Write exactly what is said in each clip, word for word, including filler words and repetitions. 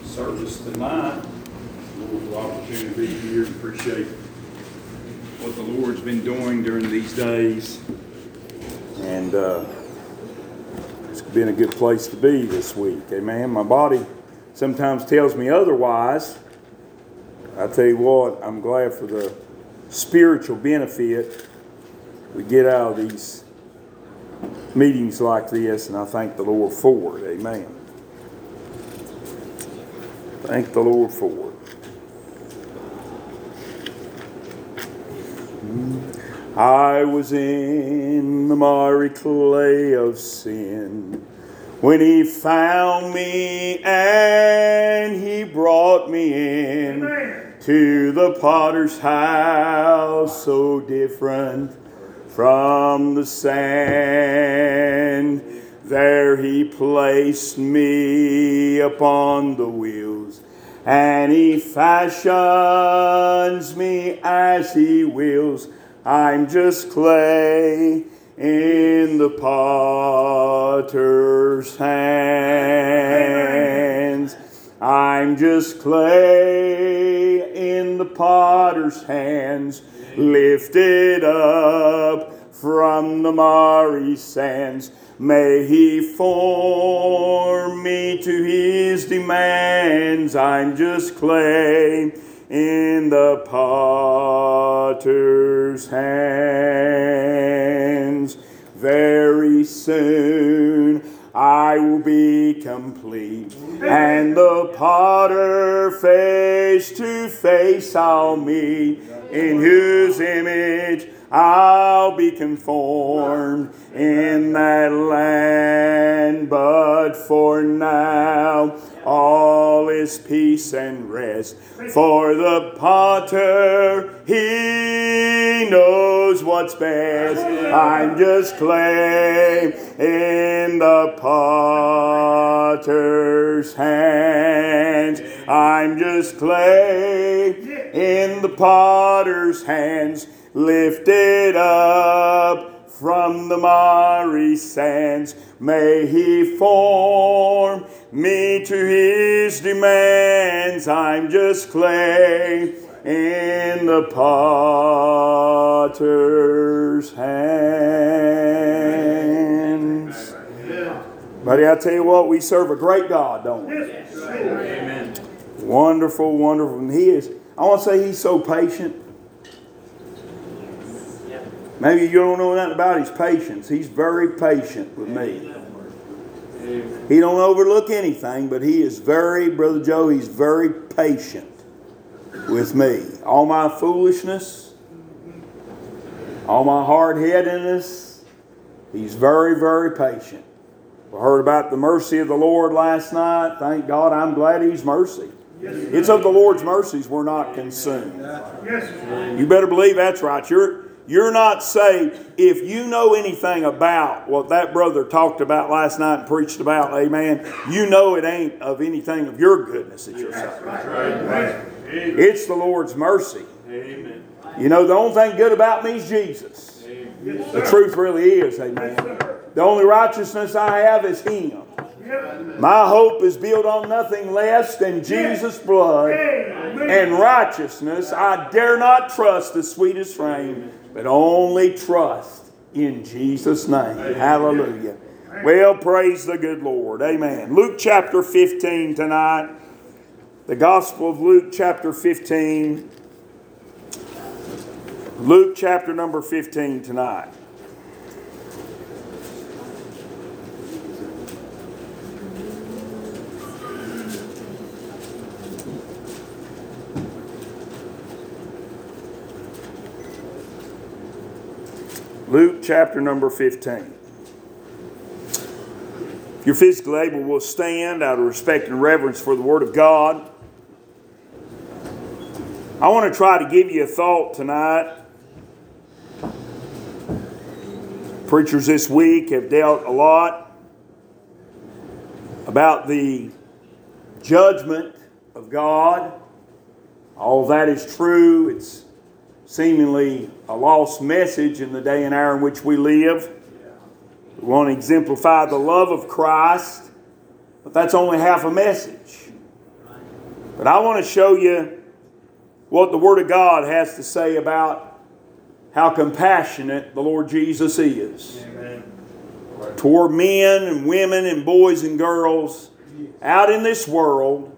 service tonight. Wonderful opportunity to be here and appreciate what the Lord's been doing during these days. And uh, it's been a good place to be this week. Amen. My body sometimes tells me otherwise. I tell you what, I'm glad for the spiritual benefit we get out of these meetings like this, and I thank the Lord for it. Amen. Thank the Lord for it. I was in the miry clay of sin when He found me and He brought me in. Amen. To the potter's house, so different from the sand. There He placed me upon the wheels, and He fashions me as He wills. I'm just clay in the potter's hands. I'm just clay in the potter's hands, lifted up from the miry sands. May He form me to His demands. I'm just clay in the potter's hands. Very soon I will be complete, and the potter face to face I'll meet, in whose image I'll be conformed in that land. But for now all is peace and rest, for the potter, he knows what's best. I'm just clay in the potter's hands. I'm just clay in the potter's hands, lifted up from the miry sands. May He form me to His demands. I'm just clay in the potter's hands. Buddy, I tell you what, we serve a great God, don't we? Amen. Wonderful, wonderful. And He is, I want to say He's so patient. Maybe you don't know nothing about His patience. He's very patient with me. He don't overlook anything, but He is very, Brother Joe, He's very patient with me. All my foolishness, all my hard-headedness, He's very, very patient. We heard about the mercy of the Lord last night. Thank God, I'm glad He's mercy. It's of the Lord's mercies we're not consumed. You better believe that's right. You're You're not saved if you know anything about what that brother talked about last night and preached about, amen. You know it ain't of anything of your goodness that you're saved. It's the Lord's mercy. Amen. You know, the only thing good about me is Jesus. Amen. The truth really is, amen. The only righteousness I have is Him. My hope is built on nothing less than Jesus' blood and righteousness. I dare not trust the sweetest frame, but only trust in Jesus' name. Hallelujah. Well, praise the good Lord. Amen. Luke chapter fifteen tonight. The Gospel of Luke chapter fifteen. Luke chapter number fifteen tonight. Luke chapter number fifteen. If you're physically able, we'll stand out of respect and reverence for the Word of God. I want to try to give you a thought tonight. Preachers this week have dealt a lot about the judgment of God. All that is true. It's seemingly a lost message in the day and hour in which we live. We want to exemplify the love of Christ, but that's only half a message. But I want to show you what the Word of God has to say about how compassionate the Lord Jesus is. Amen. Toward men and women and boys and girls out in this world,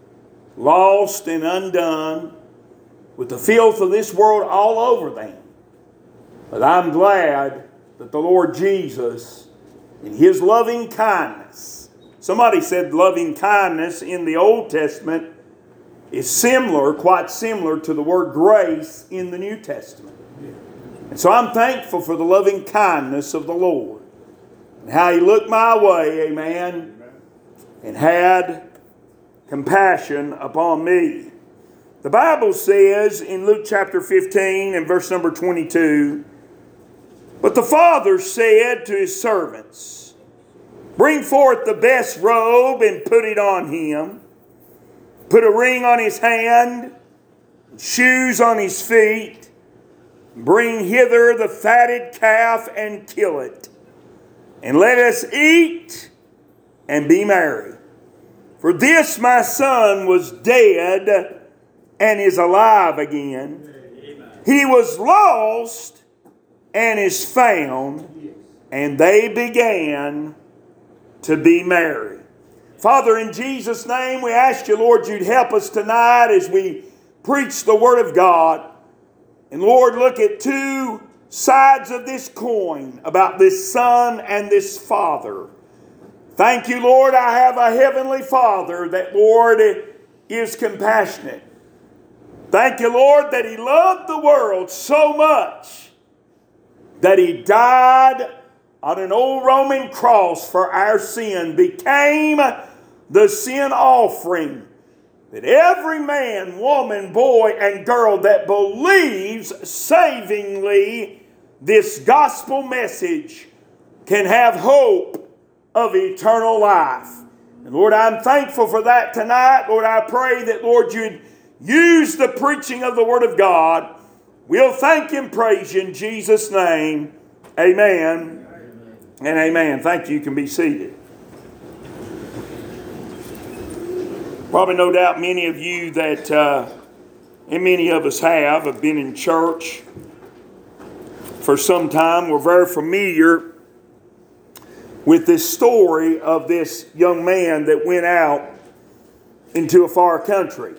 lost and undone, with the filth of this world all over them. But I'm glad that the Lord Jesus, in His loving kindness, somebody said loving kindness in the Old Testament is similar, quite similar to the word grace in the New Testament. And so I'm thankful for the loving kindness of the Lord and how He looked my way, amen, and had compassion upon me. The Bible says in Luke chapter fifteen and verse number twenty-two, but the father said to his servants, bring forth the best robe and put it on him. Put a ring on his hand, shoes on his feet. Bring hither the fatted calf and kill it. And let us eat and be merry. For this my son was dead and is alive again. Amen. He was lost and is found, and they began to be merry. Father, in Jesus' name, we ask you, Lord, you'd help us tonight as we preach the Word of God. And Lord, look at two sides of this coin about this son and this father. Thank you, Lord, I have a heavenly Father that, Lord, is compassionate. Thank you, Lord, that He loved the world so much that He died on an old Roman cross for our sin, became the sin offering, that every man, woman, boy, and girl that believes savingly this gospel message can have hope of eternal life. And Lord, I'm thankful for that tonight. Lord, I pray that, Lord, you'd use the preaching of the Word of God. We'll thank and praise you in Jesus' name. Amen, amen. And amen. Thank you. You can be seated. Probably no doubt many of you that, uh, and many of us have, have been in church for some time. We're very familiar with this story of this young man that went out into a far country.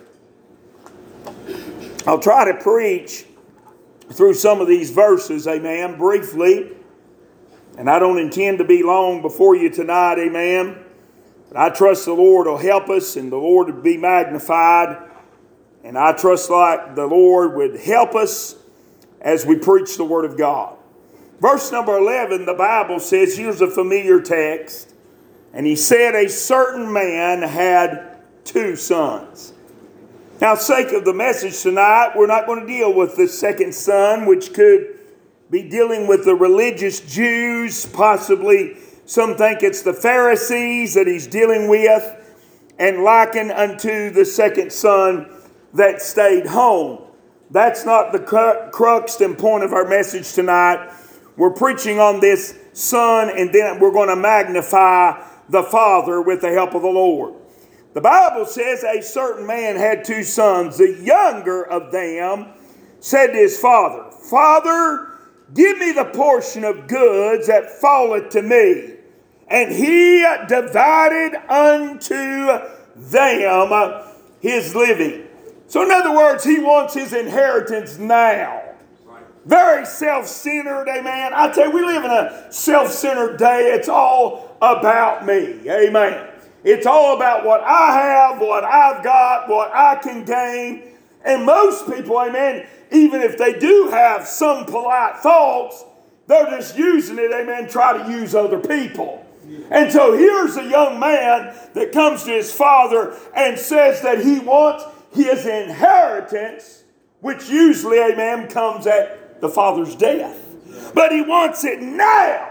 I'll try to preach through some of these verses, amen, briefly. And I don't intend to be long before you tonight, amen. But I trust the Lord will help us and the Lord will be magnified. And I trust like the Lord would help us as we preach the Word of God. Verse number eleven, the Bible says, here's a familiar text. And he said, a certain man had two sons. Now, sake of the message tonight, we're not going to deal with the second son, which could be dealing with the religious Jews. Possibly some think it's the Pharisees that he's dealing with, and liken unto the second son that stayed home. That's not the crux and point of our message tonight. We're preaching on this son, and then we're going to magnify the father with the help of the Lord. The Bible says a certain man had two sons. The younger of them said to his father, Father, give me the portion of goods that falleth to me. And he divided unto them his living. So in other words, he wants his inheritance now. Very self-centered, amen. I tell you, we live in a self-centered day. It's all about me, amen. It's all about what I have, what I've got, what I can gain. And most people, amen, even if they do have some polite thoughts, they're just using it, amen, try to use other people. And so here's a young man that comes to his father and says that he wants his inheritance, which usually, amen, comes at the father's death. But he wants it now.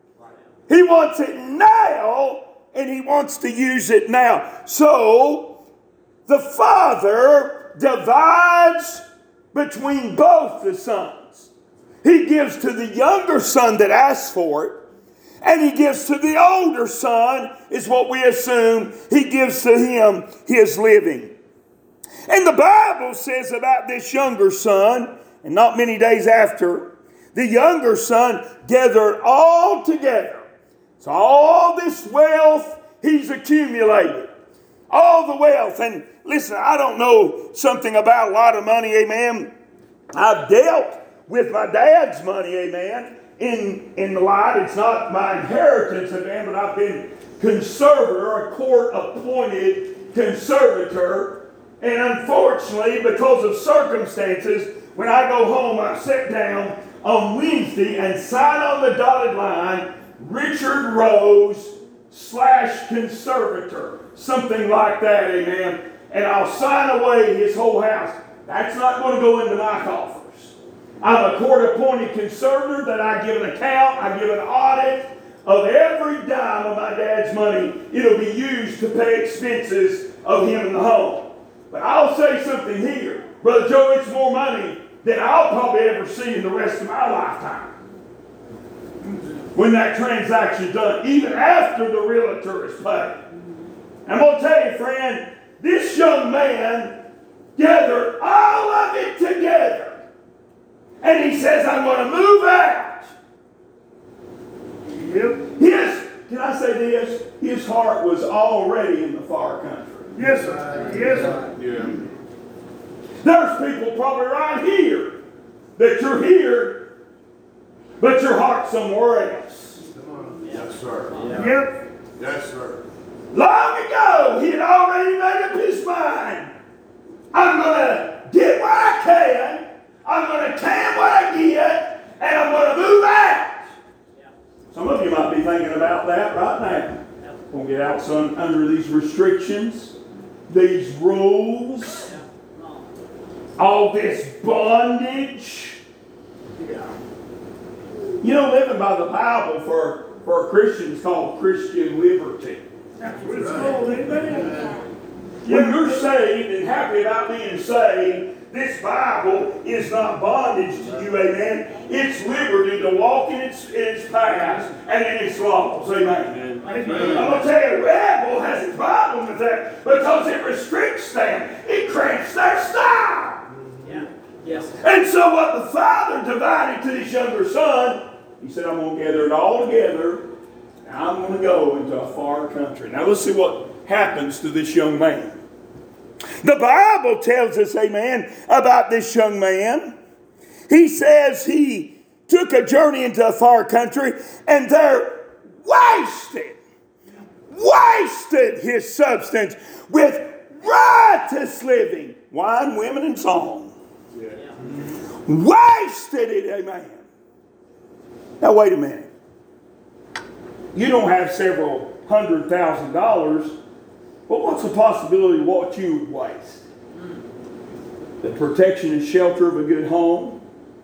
He wants it now. And he wants to use it now. So, the father divides between both the sons. He gives to the younger son that asks for it. And he gives to the older son, is what we assume. He gives to him his living. And the Bible says about this younger son, and not many days after, the younger son gathered all together. So all this wealth he's accumulated. All the wealth. And listen, I don't know something about a lot of money, amen. I've dealt with my dad's money, amen, in, in the light. It's not my inheritance, amen, but I've been conservator, a court-appointed conservator. And unfortunately, because of circumstances, when I go home, I sit down on Wednesday and sign on the dotted line, Richard Rose slash conservator. Something like that, amen. And I'll sign away his whole house. That's not going to go into my coffers. I'm a court-appointed conservator that I give an account, I give an audit of every dime of my dad's money. It'll be used to pay expenses of him in the home. But I'll say something here. Brother Joe, it's more money than I'll probably ever see in the rest of my lifetime. When that transaction's done, even after the realtor is paid. I'm going to tell you, friend, this young man gathered all of it together. And he says, I'm going to move out. Yep. His, can I say this? His heart was already in the far country. Yes, sir. Yes, sir. Yeah. There's people probably right here that you're here, but your heart's somewhere else. Yes, sir. Yeah. Yep. Yes, sir. Long ago, he had already made up his mind. I'm going to get what I can. I'm going to can what I get, and I'm going to move out. Yeah. Some of you might be thinking about that right now. Yeah. Going to get out son, under these restrictions, these rules, all this bondage. Yeah. You know, living by the Bible for, for a Christian is called Christian liberty. That's what it's called, amen. When you're saved and happy about being saved, this Bible is not bondage to you, amen. It's liberty to walk in its, in its paths and in its laws, amen. Amen. I'm going to tell you, the rebel has a problem with that because it restricts them. It cramps their style. Yeah. Yes. And so what the father divided to his younger son, he said, I'm going to gather it all together. And I'm going to go into a far country. Now let's see what happens to this young man. The Bible tells us, amen, about this young man. He says he took a journey into a far country and there wasted, wasted his substance with riotous living, wine, women, and song. Yeah. Wasted it, amen. Now wait a minute. You don't have several hundred thousand dollars, but what's the possibility of what you would waste? The protection and shelter of a good home,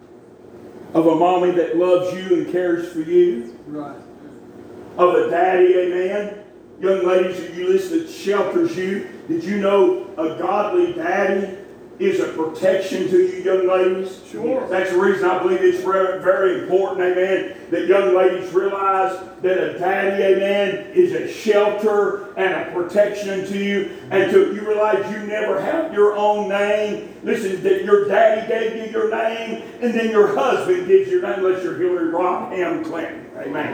of a mommy that loves you and cares for you, right? Of a daddy, amen. Young ladies, if you listen, that shelters you. Did you know a godly daddy is a protection to you, young ladies? Sure. That's the reason I believe it's very, very important, amen, that young ladies realize that a daddy, amen, is a shelter and a protection to you. And to you realize you never have your own name. Listen, that your daddy gave you your name, and then your husband gives your name, unless you're Hillary Rodham Clinton.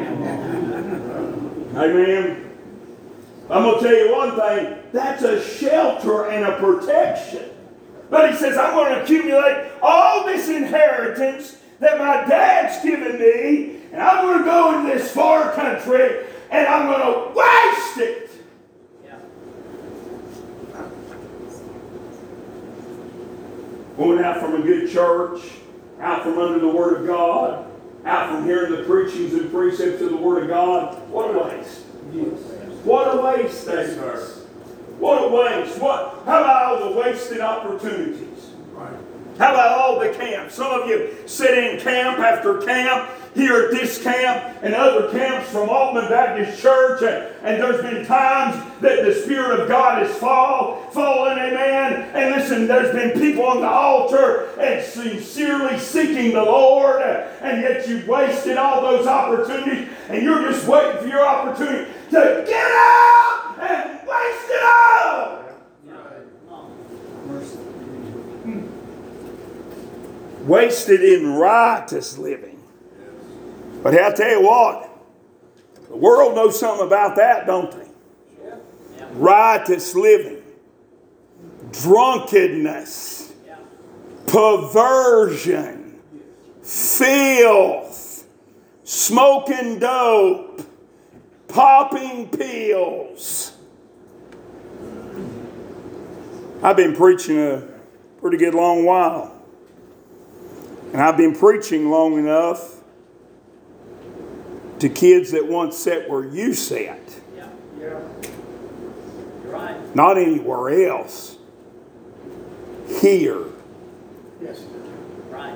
Amen. Amen. I'm going to tell you one thing. That's a shelter and a protection. But he says, I'm going to accumulate all this inheritance that my dad's given me, and I'm going to go into this far country, and I'm going to waste it. Yeah. Going out from a good church, out from under the Word of God, out from hearing the preachings and precepts of the Word of God. What a waste. Yes. What a waste that is. What a waste. What, how about all the wasted opportunities? Right. How about all the camps? Some of you sit in camp after camp, here at this camp and other camps from Altman Baptist Church, and, and there's been times that the Spirit of God has fall, fallen, amen. And listen, there's been people on the altar and sincerely seeking the Lord, and yet you've wasted all those opportunities, and you're just waiting for your opportunity to get out and waste it all. Wasted in riotous living. But I'll tell you what, the world knows something about that, don't they? Yeah. Riotous living, drunkenness, Yeah. perversion, filth, smoking dope, popping pills. I've been preaching a pretty good long while. And I've been preaching long enough to kids that once sat where you sat. Yeah. Yeah. You're right. Not anywhere else. Here. Yes. Right.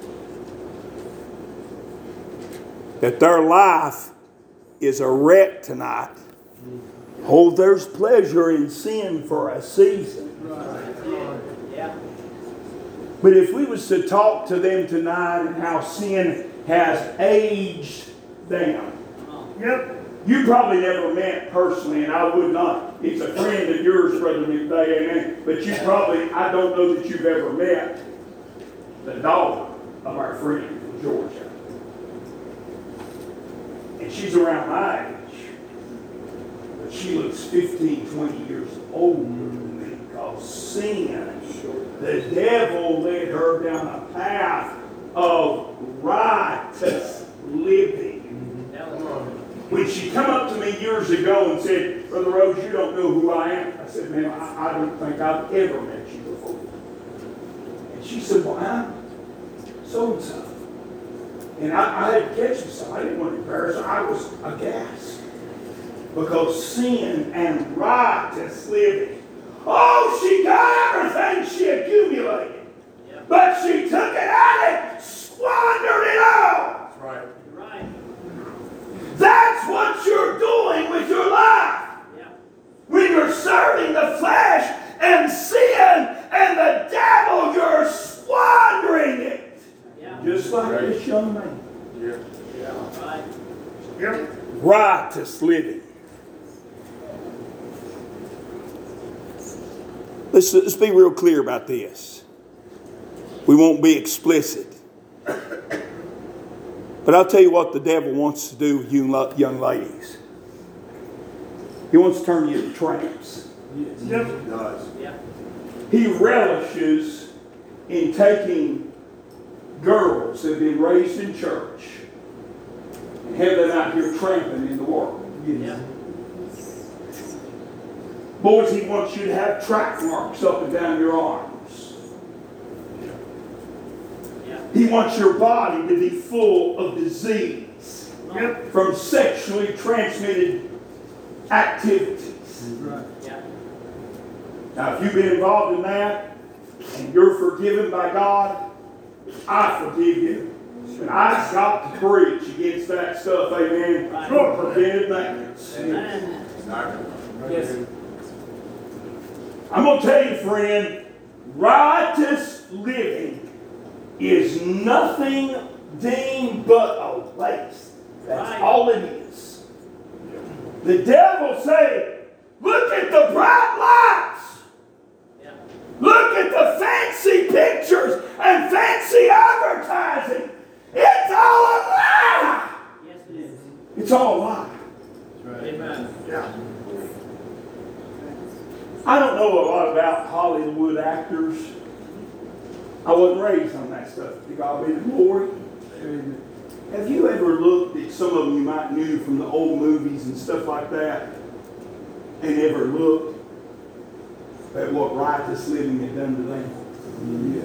That their life is a wreck tonight. Oh, there's pleasure in sin for a season. Yeah. But if we was to talk to them tonight and how sin has aged them. Yep. You probably never met personally, and I would not. He's a friend of yours, Brother McVeigh, amen. But you probably, I don't know that you've ever met the daughter of our friend from Georgia. And she's around my age. But she looks fifteen, twenty years older than me because sin, the devil led her down a path of righteous living. When she come up to me years ago and said, Brother Rose, you don't know who I am. I said, ma'am, I, I don't think I've ever met you before. And she said, well, I'm so-and-so. And I, I had to catch myself. I didn't want to embarrass her. I was aghast. Because sin and righteous living. Oh, she got everything she accumulated. Yeah. But she took it out and squandered it all. That's right. Right. That's what you're doing with your life. Yeah. When you're serving the flesh and sin and the devil, you're squandering it. Yeah. Just like Right. this young man. Yeah. Yeah. Right. Yep. Righteous living. Let's, let's be real clear about this. We won't be explicit. But I'll tell you what the devil wants to do with you young ladies. He wants to turn you into tramps. Yes. He does. Yeah. He relishes in taking girls that have been raised in church and have them out here tramping in the world. Yeah. Boys, he wants you to have track marks up and down your arms. Yeah. He wants your body to be full of disease Yep. from sexually transmitted activities. Right. Yeah. Now, if you've been involved in that and you're forgiven by God, I forgive you. And I've got to preach against that stuff, amen. Right. For preventive maintenance. Amen. Yes. I'm going to tell you, friend, righteous living is nothing deemed but a waste. That's Right. all it is. The devil say, look at the bright lights. Yeah. Look at the fancy pictures and fancy advertising. It's all a lie. Yes, it is. It's all a lie. Amen. Yeah. I don't know a lot about Hollywood actors. I wasn't raised on that stuff. To God be the glory. Have you ever looked at some of them you might knew from the old movies and stuff like that, and ever looked at what righteous living had done to them?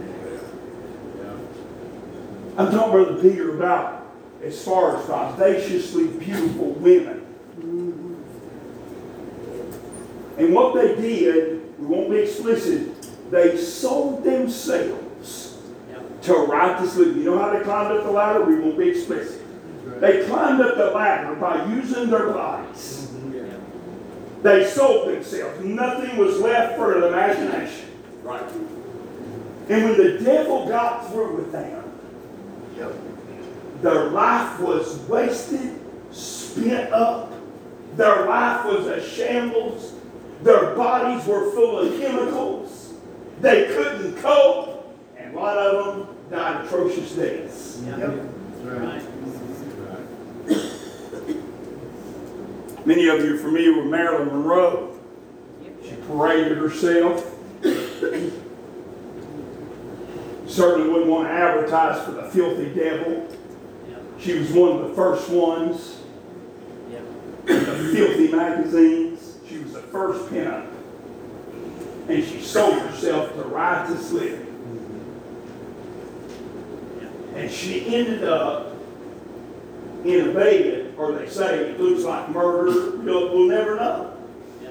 Yeah. I'm talking, Brother Peter, about as far as vivaciously beautiful women. And what they did, we won't be explicit, they sold themselves Yep. to righteous living. You know how they climbed up the ladder? We won't be explicit. They climbed up the ladder by using their bodies. Yep. They sold themselves. Nothing was left for the imagination. Right. And when the devil got through with them, their life was wasted, spent up. Their life was a shambles. Their bodies were full of chemicals. They couldn't cope. And And a lot of them died atrocious deaths. Yeah. Yep. Right. Many of you are familiar with Marilyn Monroe. She paraded herself. Certainly wouldn't want to advertise for the filthy devil. Yeah. She was one of the first ones Yeah. in the filthy magazines. She was the first pinup. And she sold herself to riotous living. And she ended up in a bed, or they say it looks like murder. We'll, we'll never know. Yeah.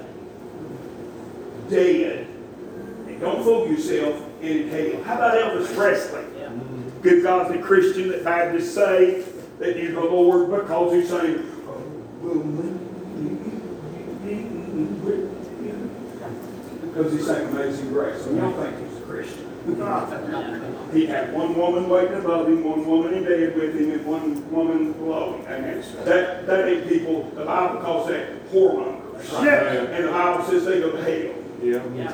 Dead. And don't fool yourself in hell. How about Elvis Presley? Yeah. Good godly Christian that Baptists say that he's the Lord because he's saying, "Oh, woman." Because he's saying Amazing Grace. And y'all think he's a Christian. He had one woman waiting above him, one woman in bed with him, and one woman below him. And that, that ain't people, the Bible calls that whoremongers. Yeah. And the Bible says they go to hell. Yeah. Yeah.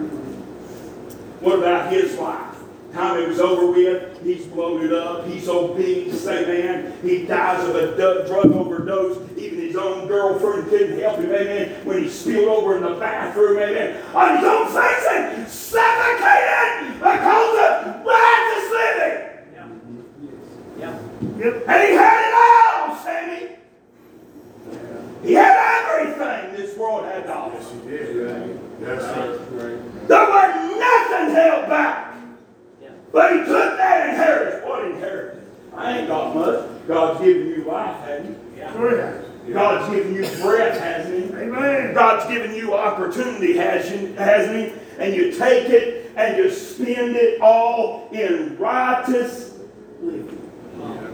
What about his life? Time it was over with, he's bloated up, he's obese, amen. He dies of a du- drug overdose. Even his own girlfriend couldn't help him, amen. When he spilled over in the bathroom, amen, on his own face and suffocated because of righteous living. Yeah. Yeah. Yep. And he had it all, Sammy. He had everything this world had to offer. Yes, he did. Right. That's right. Right. There was nothing held back. Yeah. But he took that inheritance. What inheritance? I ain't got much. God's given you life, hasn't he? Yeah. Sure has. God's given you breath, hasn't he? Amen. God's given you opportunity, hasn't hasn't he? And you take it and you spend it all in righteous living. Wow.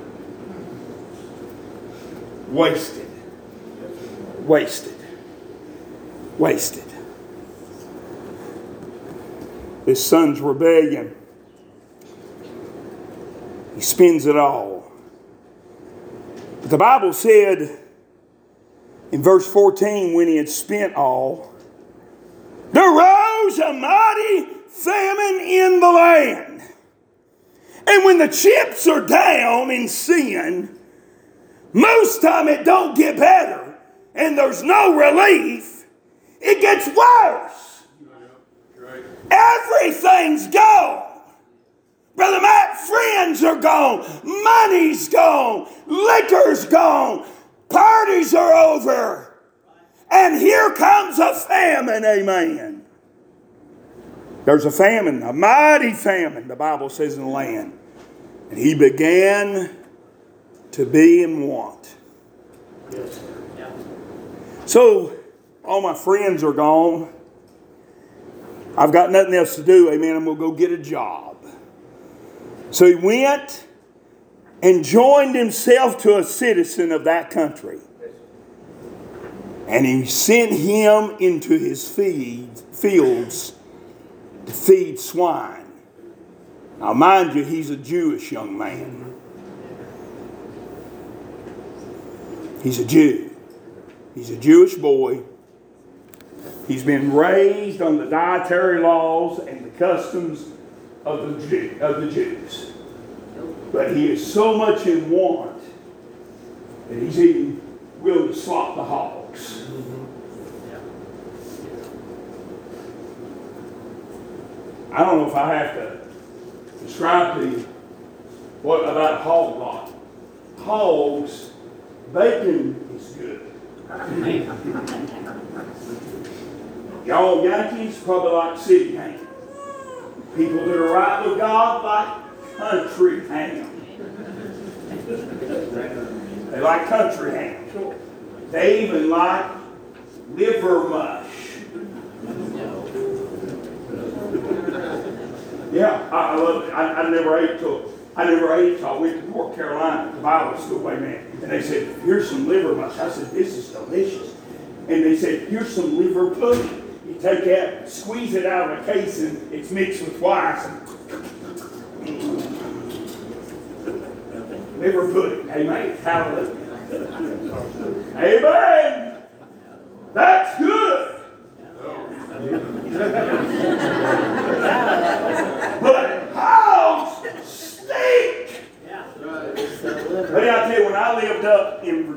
Wasted. Wasted. Wasted. His son's rebellion. He spends it all. But the Bible said in verse fourteen, when he had spent all, there rose a mighty famine in the land. And when the chips are down in sin, most time it don't get better and there's no relief. It gets worse. Right. Everything's gone. Brother Matt, friends are gone. Money's gone. Liquor's gone. Parties are over. And here comes a famine, amen. There's a famine, a mighty famine, the Bible says, in the land. And he began to be in want. Yes. Yeah. So, all my friends are gone. I've got nothing else to do, amen. I'm going to go get a job. So he went and joined himself to a citizen of that country. And he sent him into his feed, fields to feed swine. Now, mind you, he's a Jewish young man. He's a Jew. He's a Jewish boy. He's been raised on the dietary laws and the customs of the, Jew, of the Jews. But he is so much in want that he's even willing to slaughter the hogs. Yeah. I don't know if I have to describe to you what about hog lot. Hogs, bacon is good. Y'all Yankees probably like city ham. People that are right with God like country ham. They like country ham. They even like liver mush. Yeah, I, I love it. I, I never ate till I never ate till I went to North Carolina, the Bible school, amen. And they said, here's some liver mush. I said, this is delicious. And they said, here's some liver pudding. You take that, squeeze it out of a case, and it's mixed with rice. Liver pudding, amen. Hallelujah. Amen. That's good. But how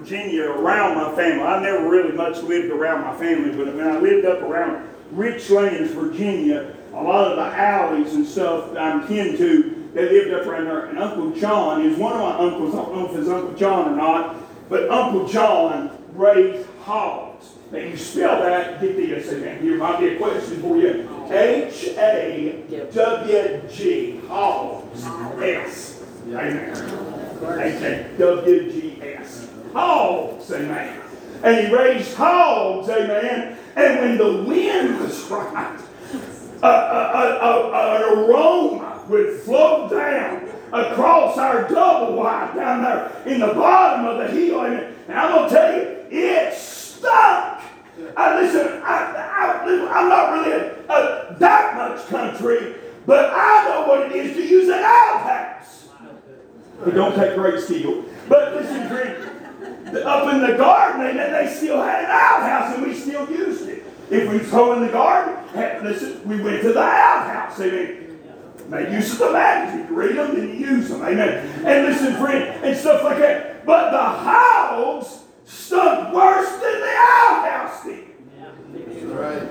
Virginia around my family. I never really much lived around my family, but when I lived up around Richlands, Virginia, a lot of the alleys and stuff that I'm kin to, they lived up around there. And Uncle John is one of my uncles. I don't know if it's Uncle John or not, but Uncle John raised hogs. Now you spell that, get this, amen. Here might be a question for you. H A W G, hogs, S. Amen. H A W G S. Hogs, amen. And he raised hogs, amen. And when the wind was right, a, a, a, a, an aroma would float down across our double wide down there in the bottom of the hill. Amen. And I'm going to tell you, it stunk. I listen, I, I, I'm not really a, a, that much country, but I know what it is to use an outhouse. It don't take great skill. But listen, friend, up in the garden, they, they still had an outhouse, and we still used it. If we go in the garden, hey, listen, we went to the outhouse. Amen. Make use of the magazine. You read them, then you use them. Amen. And listen, friend, and stuff like that. But the hogs stunk worse than the outhouse did. That's right.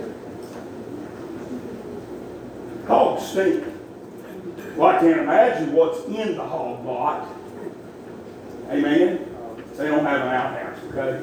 Hogs stink. Well, I can't imagine what's in the hog lot. Amen. They don't have an outhouse, okay?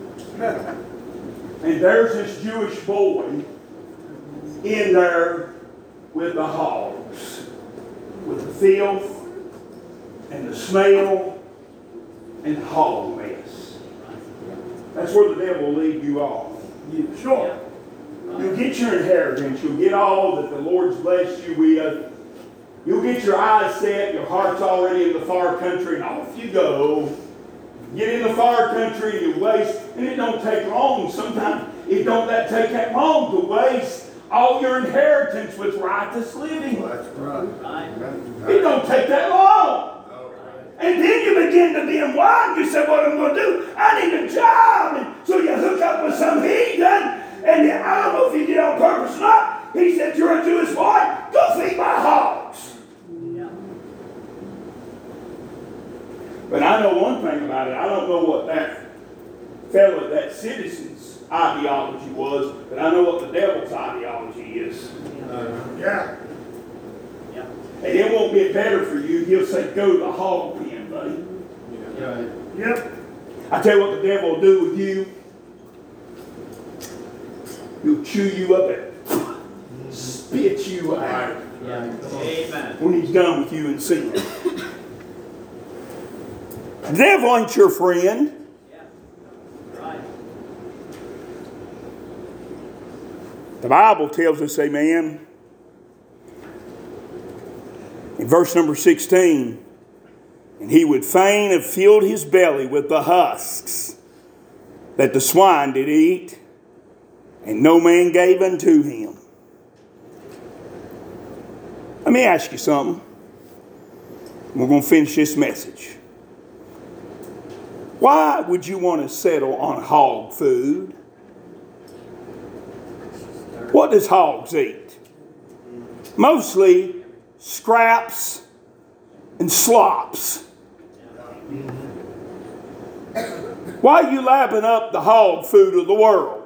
And there's this Jewish boy in there with the hogs, with the filth and the smell and the hog mess. That's where the devil will lead you off. You, sure. You'll get your inheritance. You'll get all that the Lord's blessed you with. You'll get your eyes set. Your heart's already in the far country, and off you go. Get in the far country, you waste, and it don't take long. Sometimes it don't that take that long to waste all your inheritance with righteous living. That's right. It don't take that long. And then you begin to be in wine. You say, what am I going to do? I need a job. And so you hook up with some heathen. And I don't know if he did it on purpose or not. He said, you're a Jewish boy. Go feed my hogs. Yeah. But I know one thing about it. I don't know what that fellow, that citizen's ideology was. But I know what the devil's ideology is. Uh, yeah. And it won't get better for you. He'll say, go to the hog pen, buddy. Yeah. Yep. I tell you what the devil will do with you. He'll chew you up and spit you out. Yeah. Amen. When he's done with you in sin. The devil ain't your friend. Yeah. Right. The Bible tells us, amen, in verse number sixteen, and he would fain have filled his belly with the husks that the swine did eat, and no man gave unto him. Let me ask you something. We're going to finish this message. Why would you want to settle on hog food? What does hogs eat? Mostly scraps and slops. Why are you lapping up the hog food of the world?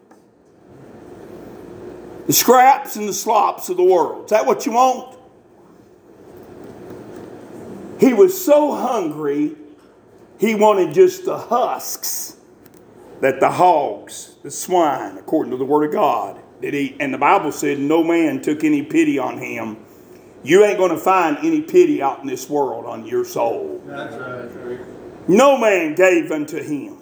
The scraps and the slops of the world. Is that what you want? He was so hungry, he wanted just the husks that the hogs, the swine, according to the Word of God, did eat. And the Bible said no man took any pity on him. You ain't going to find any pity out in this world on your soul. That's right. No man gave unto him.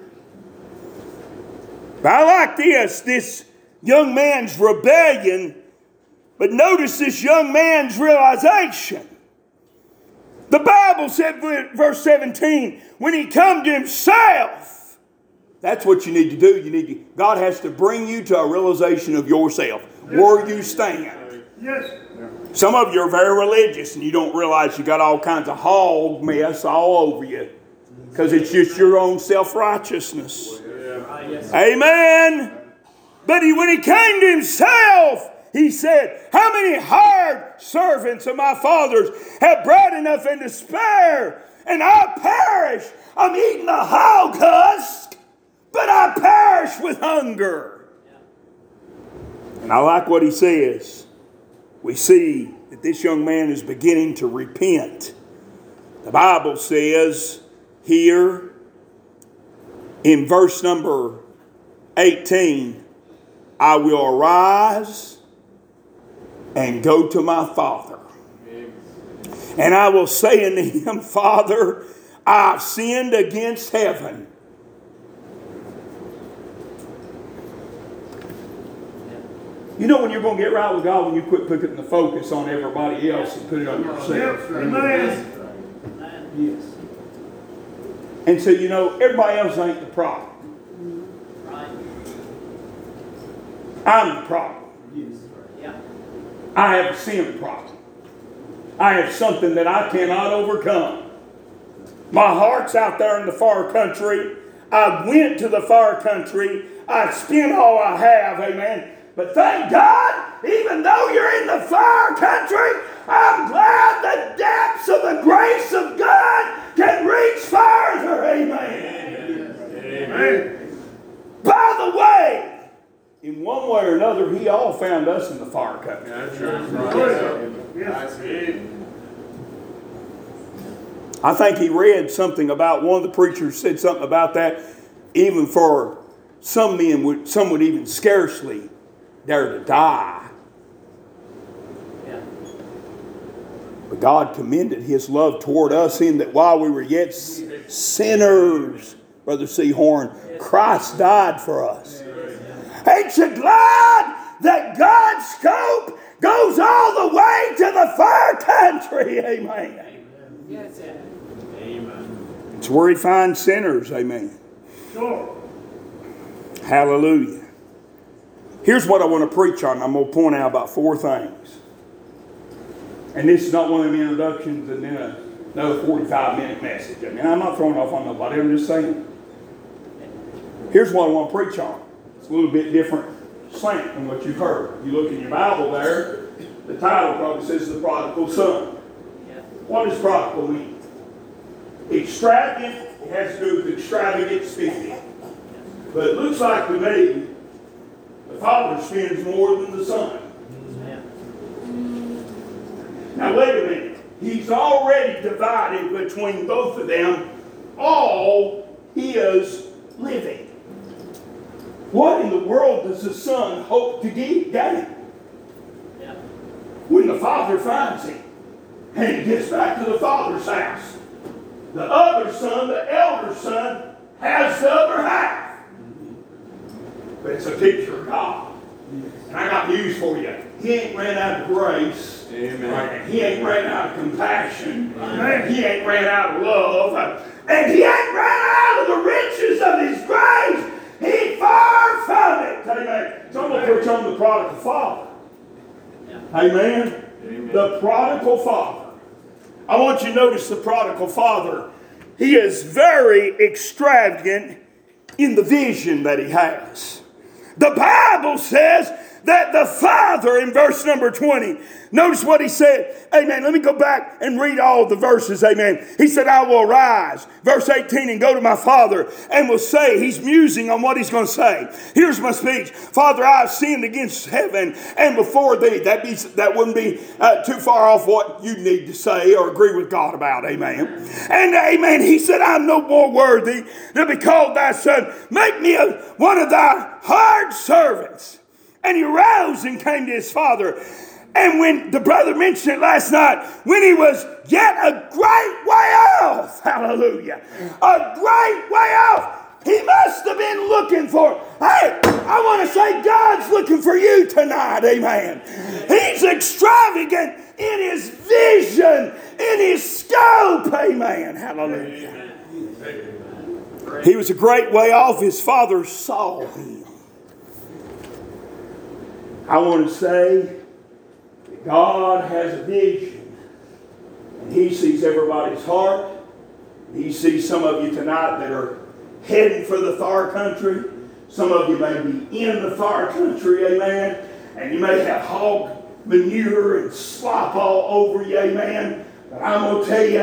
But I like this, this young man's rebellion. But notice this young man's realization. The Bible said, verse seventeen, when he come to himself, that's what you need to do. You need to, God has to bring you to a realization of yourself, where you stand. Yes. Some of you are very religious and you don't realize you got all kinds of hog mess all over you because it's just your own self-righteousness. Amen. But he, when he came to himself, he said, how many hired servants of my father's have bread enough and to spare, and I perish. I'm eating a hog husk, but I perish with hunger. And I like what he says. We see that this young man is beginning to repent. The Bible says here in verse number eighteen, I will arise and go to my father. And I will say unto him, Father, I've sinned against heaven. You know when you're going to get right with God, when you quit putting the focus on everybody else and put it on yourself. Amen. Yes. And so, you know, everybody else ain't the problem. Right. I'm the problem. Yes. Yeah. I have a sin problem. I have something that I cannot overcome. My heart's out there in the far country. I went to the far country. I spent all I have, amen. But thank God, even though you're in the far country, I'm glad the depths of the grace of God can reach farther, amen. Amen. Amen. By the way, in one way or another, He all found us in the far country. That's right. Yes. I think he read something about, one of the preachers said something about that, even for some men, would, some would even scarcely dare to die. Yeah. But God commended His love toward us in that while we were yet sinners, Brother C. Horn, Christ died for us. Ain't you glad that God's scope goes all the way to the far country? Amen. Yes, sir. Amen. It's where He finds sinners. Amen. Sure. Hallelujah. Here's what I want to preach on. I'm going to point out about four things. And this is not one of them introductions and then a, another forty-five minute message. I mean, I'm not throwing off on nobody. I'm just saying. Here's what I want to preach on. It's a little bit different slant than what you've heard. You look in your Bible there, the title probably says The Prodigal Son. Yeah. What does prodigal mean? Extravagant. It has to do with extravagant spending. But it looks like to me, the father spends more than the son. Yeah. Now wait a minute. He's already divided between both of them all his living. What in the world does the son hope to gain? Yeah. When the father finds him and he gets back to the father's house, the other son, the elder son, has the other half. But it's a picture of God. And I got news for you. He ain't ran out of grace. Amen. He ain't ran out of compassion. Amen. He ain't ran out of love. And he ain't ran out of the riches of His grace. He far from it. Amen. So I'm going to preach on the prodigal father. Yeah. Amen. Amen. The prodigal father. I want you to notice the prodigal father. He is very extravagant in the vision that he has. The Bible says that the father, in verse number twenty, notice what he said. Amen. Let me go back and read all the verses. Amen. He said, I will arise. Verse eighteen, and go to my father and will say, he's musing on what he's going to say. Here's my speech. Father, I have sinned against heaven and before thee. That, be, that wouldn't be uh, too far off what you need to say or agree with God about. Amen. And amen. He said, I'm no more worthy to be called thy son. Make me a, one of thy hard servants. And he rose and came to his father. And when the brother mentioned it last night, when he was yet a great way off, hallelujah, a great way off, he must have been looking for, hey, I want to say God's looking for you tonight, amen. He's extravagant in His vision, in His scope, amen, hallelujah. He was a great way off. His father saw him. I want to say that God has a vision, and He sees everybody's heart. He sees some of you tonight that are heading for the far country. Some of you may be in the far country, amen, and you may have hog manure and slop all over you, amen. But I'm going to tell you,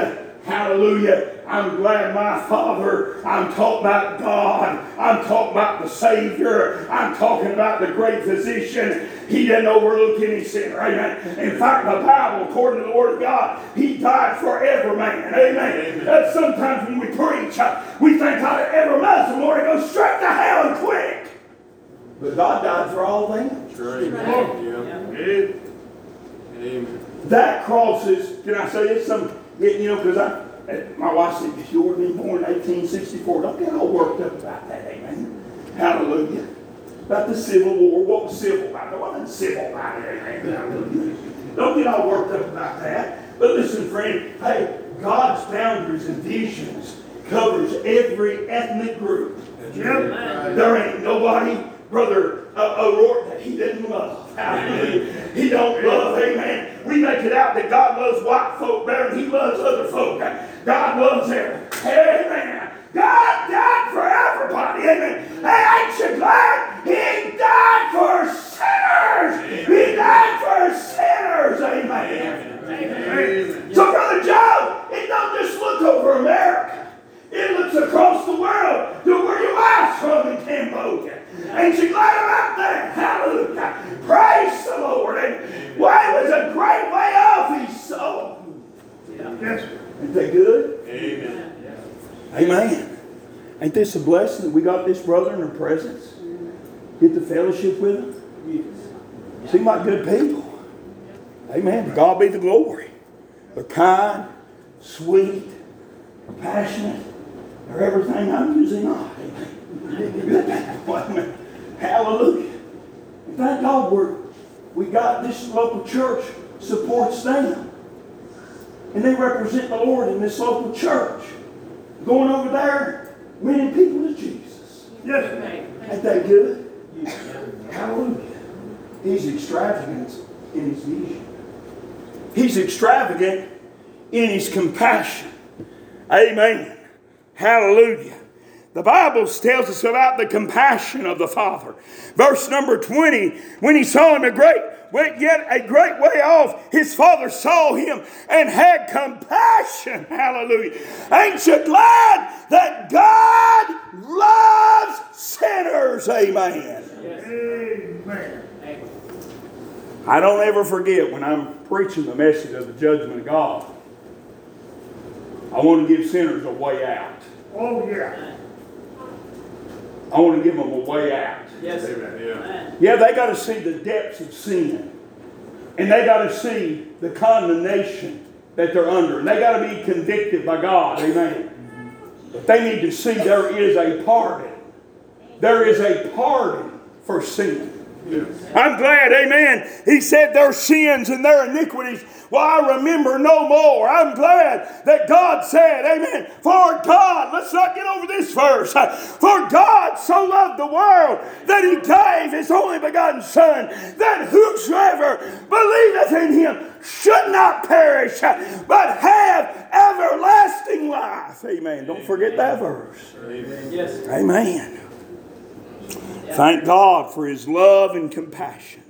Hallelujah. I'm glad my Father, I'm talking about God. I'm talking about the Savior. I'm talking about the great physician. He didn't overlook any sinner. Amen. In fact, the Bible, according to the Word of God, He died for every man. Amen. Amen. That's sometimes when we preach, we think how every Muslim Lord goes straight to hell and quick. But God died for all them. Right. Yeah. Good. Amen. That crosses, can I say this? Some, you know, because I, my wife said, if you were born in eighteen sixty-four, don't get all worked up about that, amen. Hallelujah. About the Civil War. What was civil about it? There wasn't civil about it, amen. Hallelujah. Don't get all worked up about that. But listen, friend, hey, God's boundaries and visions covers every ethnic group. Yep. There ain't nobody, Brother uh, O'Rourke, that He didn't love. Hallelujah. He don't love, amen. We make it out that God loves white folk better than He loves other folk. God loves everyone. Amen. God died for everybody. Amen. Hey, ain't you glad He died for sinners? He died for sinners. Amen. Amen. So, Brother Joe, it don't just look over America. It looks across the world to where you are from in Cambodia. Ain't you glad about that? Hallelujah. Praise the Lord. And why, it was a great way off His soul. Yeah. Yes. Ain't that good? Amen. Amen. Ain't this a blessing that we got this brother in our presence? Get the fellowship with him? Yes. Seem like good people. Amen. To God be the glory. They're kind, sweet, passionate. They're everything I'm using not. Amen. Hallelujah. And thank God we're, we got this local church supports them. And they represent the Lord in this local church. Going over there, winning people to Jesus. Yes. Ain't that good? Hallelujah. He's extravagant in His vision. He's extravagant in His compassion. Amen. Hallelujah. The Bible tells us about the compassion of the Father. Verse number twenty, when He saw him a great, yet a great way off, His Father saw him and had compassion. Hallelujah. Ain't you glad that God loves sinners? Amen. Yes. Amen. I don't ever forget when I'm preaching the message of the judgment of God. I want to give sinners a way out. Oh, yeah. I want to give them a way out. Yes. Amen. Yeah. Yeah, they got to see the depths of sin. And they got to see the condemnation that they're under. And they got to be convicted by God. Amen. But they need to see there is a pardon. There is a pardon for sin. Yes. I'm glad, amen. He said their sins and their iniquities, well, I remember no more. I'm glad that God said, amen, for God, let's not get over this verse, for God so loved the world that He gave His only begotten Son, that whosoever believeth in Him should not perish, but have everlasting life. Amen. Don't forget that verse. Amen. Yes. Amen. Thank God for His love and compassion.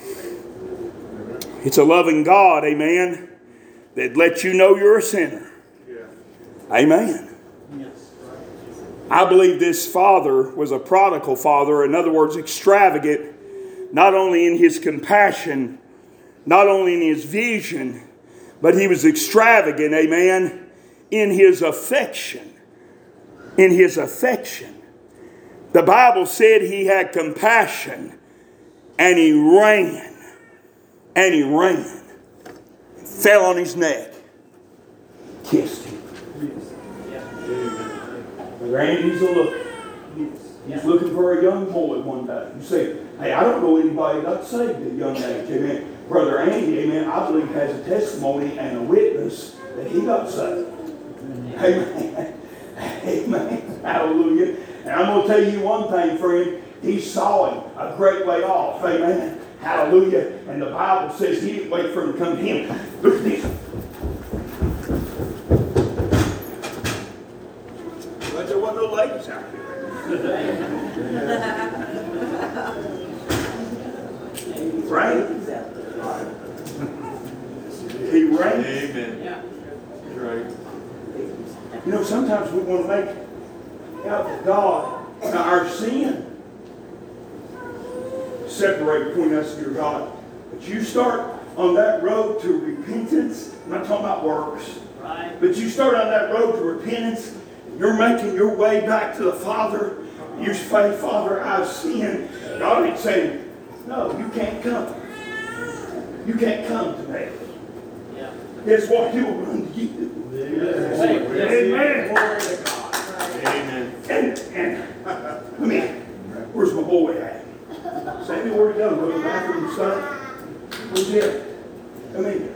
It's a loving God, amen, that lets you know you're a sinner. Yeah. Amen. Yes. I believe this father was a prodigal father, in other words, extravagant, not only in his compassion, not only in his vision, but he was extravagant, amen, in his affection. In his affection. The Bible said he had compassion and he ran. And he ran. Fell on his neck. Kissed him. Randy's a look. He's looking for a young boy one day. You say, hey, I don't know anybody that got saved at a young age. Amen. Brother Andy, amen, I believe has a testimony and a witness that he got saved. Amen. Amen. Hallelujah. And I'm going to tell you one thing, friend. He saw him a great way off. Amen. Hallelujah. And the Bible says he didn't wait for him to come to him. Look at this. But there wasn't no ladies out here. Right? He ran. Amen. Yeah. Right. You know, sometimes we want to make out that God, now our sin, separate between us and your God. But you start on that road to repentance. I'm not talking about works. Right. But you start on that road to repentance. You're making your way back to the Father. You say, Father, I've sinned. God ain't saying, no, you can't come. You can't come to me. Yeah. Guess what? He will run to you. Amen. Amen. Glory to God. Amen. And, and, let me, where's my boy at? Sammy, where'd he go? Go to the bathroom, son? Where's he at? I mean,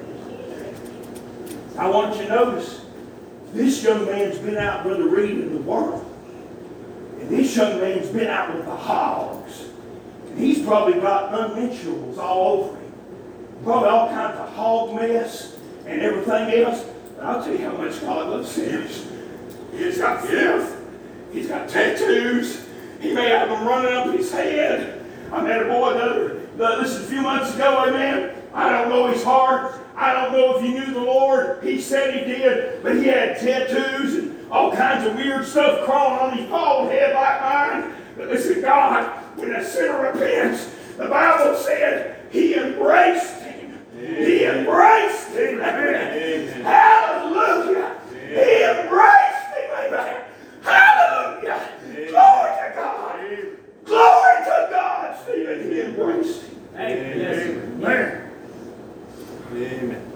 I want you to notice, this young man's been out, Brother Reed, in the world. And this young man's been out with the hogs. And he's probably got unmentionables all over him. Probably all kinds of hog mess and everything else. But I'll tell you how much God loves sinners. He's got filth. He's got tattoos. He may have them running up his head. I met a boy the other, the, this is a few months ago, amen. I don't know his heart. I don't know if he knew the Lord. He said he did, but he had tattoos and all kinds of weird stuff crawling on his bald head like mine. But listen, God, when a sinner repents, the Bible said he embraced him. Amen. He embraced him. Amen. Hallelujah. Amen. He embraced him. Amen. Hallelujah. Amen. Glory to God. Amen. Glory to God, Stephen. He embraced him. Amen. Yes. Amen. Amen.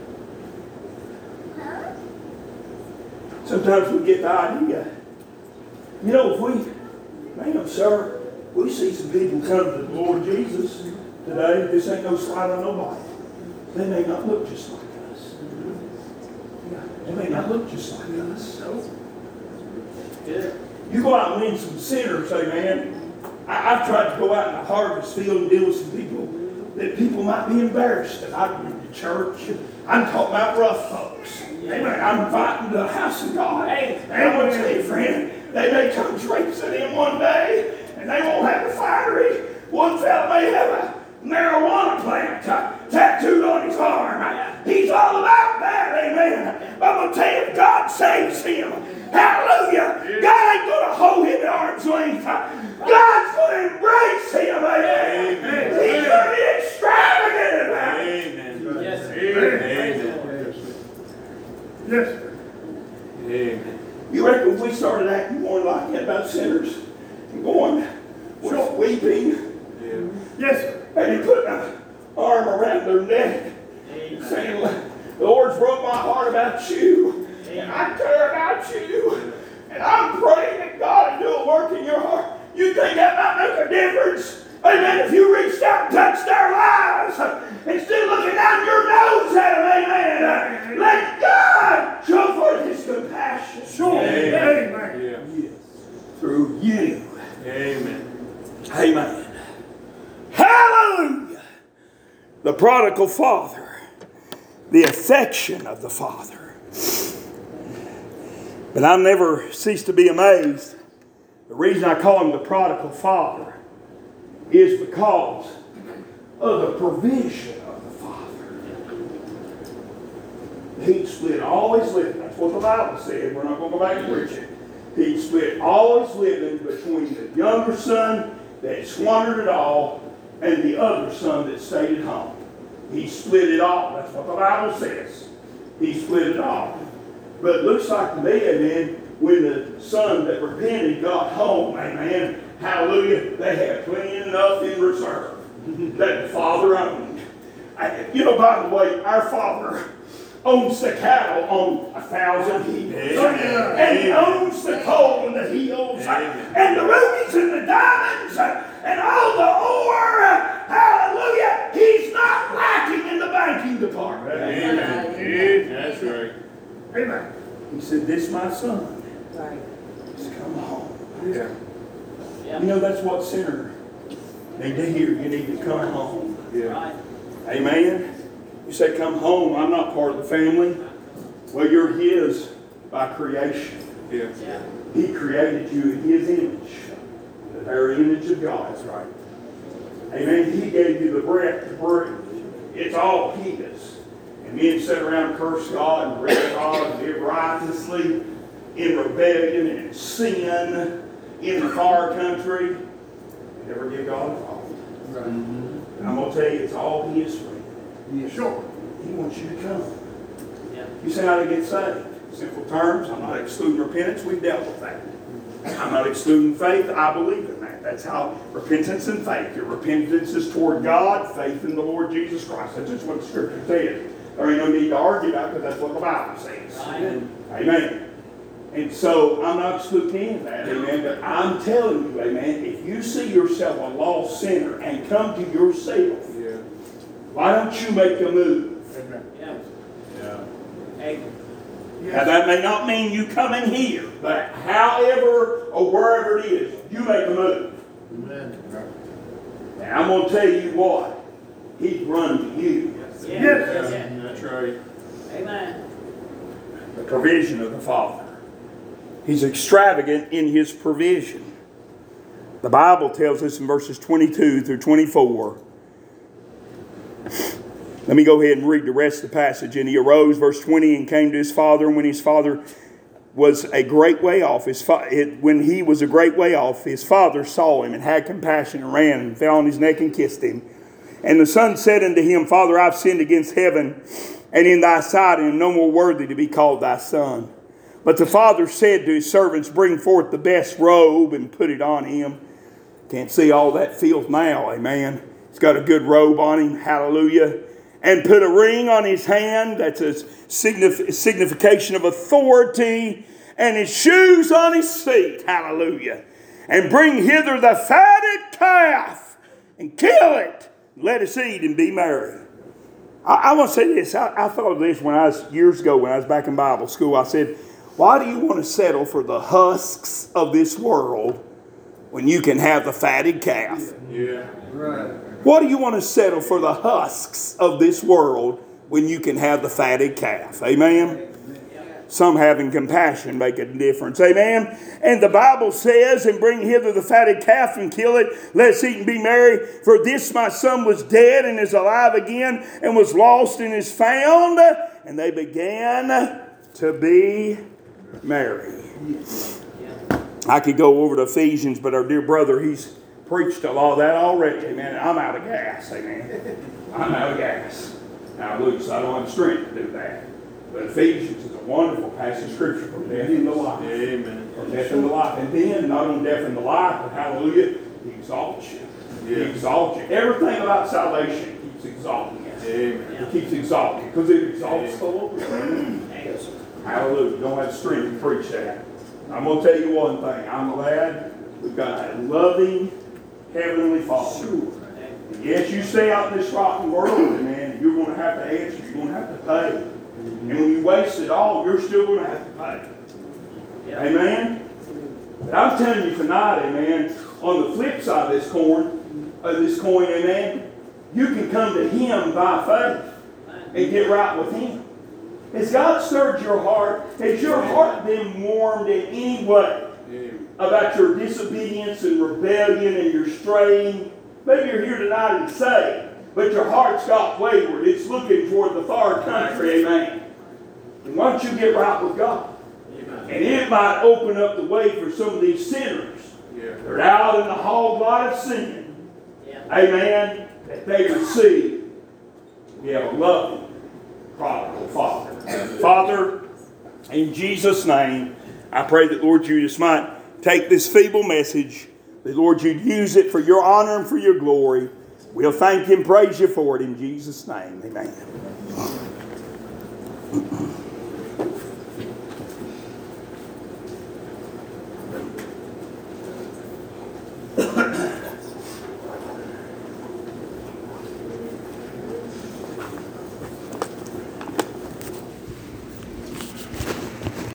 Sometimes we get the idea, you know, if we, ma'am, sir, we see some people come to the Lord Jesus today, this ain't no slight on nobody. They may not look just like us. They may not look just like us. Good. You go out and win some sinners, amen. I, I've tried to go out in the harvest field and deal with some people that people might be embarrassed that I've been to church. I'm talking about rough folks. Amen. I'm inviting to the house of God. And I'm going to tell you, friend, they may come traipsing in one day and they won't have a finery. One fella may have a marijuana plant uh, tattooed on his arm. He's all about that, amen. But I'm going to tell you, if God saves him, hallelujah, God ain't going to hold him at arm's length. God's going to embrace him, amen. Amen. He's going to be extravagant about it. Amen. Yes. Amen. Yes. Amen. You reckon if we started acting more like that about sinners and going with weeping, Yeah. yes, sir, and he put an arm around their neck, Amen. saying, the Lord's broke my heart about you, and I care about you, and I'm praying that God will do a work in your heart. You think that might make a difference? Amen. If you reached out and touched their lives, instead of looking down your nose at them, amen, let God show forth his compassion. Sure. Amen. Amen. Yes. Through you. Amen. Amen. Hallelujah. The prodigal father. The affection of the father. But I never cease to be amazed. The reason I call him the prodigal father is because of the provision of the Father. He split all his living. That's what the Bible said. We're not going to go back and preach it. He split all his living between the younger son that squandered it all and the other son that stayed at home. He split it all. That's what the Bible says. He split it all. But it looks like to me, amen, when the son that repented got home, amen, hallelujah, they had plenty enough in reserve that the father owned. I, you know, by the way, our father owns the cattle on a thousand hills. Amen. And he owns the coal in the hills. Amen. And the rubies and the diamonds and all the ore. Hallelujah. He's not lacking in the banking department. Amen. Amen. That's right. Amen. He said, this my son. Right. Just come home. Yeah. Yeah. You know, that's what sinner need to hear. You need to come home. Yeah. Right. Amen. You say, come home. I'm not part of the family. Well, you're his by creation. Yeah. Yeah. He created you in his image. The very image of God. That's right. Amen. He gave you the breath to breathe. It's all his. And men sit around and curse God and read God and live righteously. in rebellion and sin in the far country, never give God a thought. Right. And I'm going to tell you, it's all His free. Yeah. Sure. He wants you to come. Yeah. You say how to get saved. Simple terms. I'm not excluding repentance. We've dealt with that. I'm not excluding faith. I believe in that. That's how repentance and faith. Your repentance is toward God, faith in the Lord Jesus Christ. That's just what the Scripture says. There ain't no need to argue about it because that's what the Bible says. Amen. Amen. And so I'm not excluding any of that, amen. But I'm telling you, amen, if you see yourself a lost sinner and come to yourself, Yeah. why don't you make a move? Amen. Yeah. Yeah. Amen. Now that may not mean you come in here, but however or wherever it is, you make a move. Amen. And I'm going to tell you what, He's run to you. Yes. Yes. Yes. That's right. Amen. The provision of the Father. He's extravagant in His provision. The Bible tells us in verses twenty-two through twenty-four. Let me go ahead and read the rest of the passage. And he arose, verse twenty, and came to his father. And when his father was a great way off, his fa- it, when he was a great way off, his father saw him and had compassion and ran and fell on his neck and kissed him. And the son said unto him, Father, I've sinned against heaven and in thy sight, and am no more worthy to be called thy son. But the father said to his servants, Bring forth the best robe and put it on him. Can't see all that filth now, amen. He's got a good robe on him, hallelujah. And put a ring on his hand, that's a signif- signification of authority, and his shoes on his feet, hallelujah. And bring hither the fatted calf, and kill it, let us eat and be merry. I, I want to say this, I, I thought of this when I was, years ago when I was back in Bible school. I said, why do you want to settle for the husks of this world when you can have the fatted calf? Yeah. Right. What do you want to settle for the husks of this world when you can have the fatted calf? Amen? Some having compassion make a difference. Amen? And the Bible says, And bring hither the fatted calf and kill it. Let us eat and be merry. For this my son was dead and is alive again, and was lost and is found. And they began to be merry. I could go over to Ephesians, but our dear brother, he's preached a lot of that already. Amen. I'm out of gas. Amen. I'm out of gas. Now, Luke, so I don't have strength to do that. But Ephesians is a wonderful passage of Scripture from death into life. Amen. From death into life. And then, not only death into life, but hallelujah, He exalts you. He Yeah. exalts you. Everything about salvation keeps exalting us. Amen. It keeps exalting because it exalts the Lord. Hallelujah. Don't have strength to preach that. I'm going to tell you one thing. I'm glad we've got a loving Heavenly Father. And yes, you stay out in this rotten world, man, you're going to have to answer. You're going to have to pay. And when you waste it all, you're still going to have to pay. Amen? But I'm telling you tonight, amen, on the flip side of this coin, of this coin, amen, you can come to Him by faith and get right with Him. Has God stirred your heart? Has your heart been warmed in any way about your disobedience and rebellion and your straying? Maybe you're here tonight and saved, but your heart's got wayward. It's looking toward the far country, amen. And why don't you get right with God? And it might open up the way for some of these sinners that are out in the hog light of sin, amen, that they receive. We have a loving, prodigal Father. Father, in Jesus' name, I pray that, Lord, you just might take this feeble message, that, Lord, you'd use it for your honor and for your glory. We'll thank you and praise you for it in Jesus' name. Amen.